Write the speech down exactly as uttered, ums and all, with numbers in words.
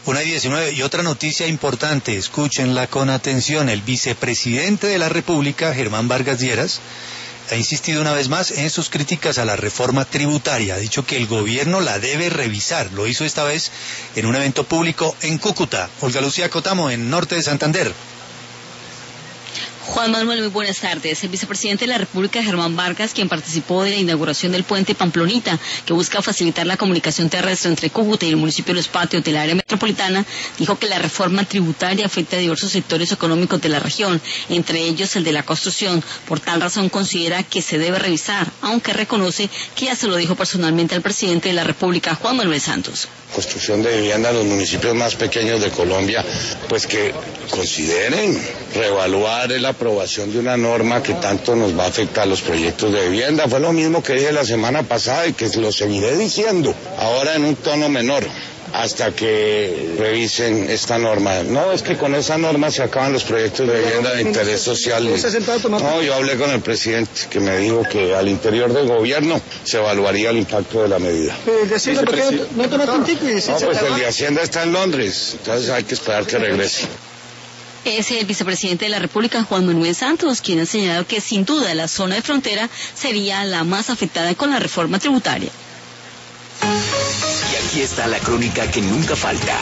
una y diecinueve. Y otra noticia importante, escúchenla con atención. El vicepresidente de la República, Germán Vargas Lleras, ha insistido una vez más en sus críticas a la reforma tributaria. Ha dicho que el gobierno la debe revisar. Lo hizo esta vez en un evento público en Cúcuta. Olga Lucía Cotamo, en Norte de Santander. Juan Manuel, muy buenas tardes. El vicepresidente de la República, Germán Vargas, quien participó de la inauguración del puente Pamplonita, que busca facilitar la comunicación terrestre entre Cúcuta y el municipio de Los Patios del área metropolitana, dijo que la reforma tributaria afecta a diversos sectores económicos de la región, entre ellos el de la construcción. Por tal razón considera que se debe revisar, aunque reconoce que ya se lo dijo personalmente al presidente de la República, Juan Manuel Santos. Construcción de vivienda en los municipios más pequeños de Colombia, pues que consideren reevaluar la aprobación de una norma que tanto nos va a afectar a los proyectos de vivienda. Fue lo mismo que dije la semana pasada y que lo seguiré diciendo, ahora en un tono menor, hasta que revisen esta norma. No, es que con esa norma se acaban los proyectos de vivienda de interés social. No, yo hablé con el presidente, que me dijo que al interior del gobierno se evaluaría el impacto de la medida. ¿El de Hacienda por qué no tomó un tico y No, pues el de Hacienda está en Londres, entonces hay que esperar que regrese. Es el vicepresidente de la República, Juan Manuel Santos, quien ha señalado que sin duda la zona de frontera sería la más afectada con la reforma tributaria. Y aquí está la crónica que nunca falta,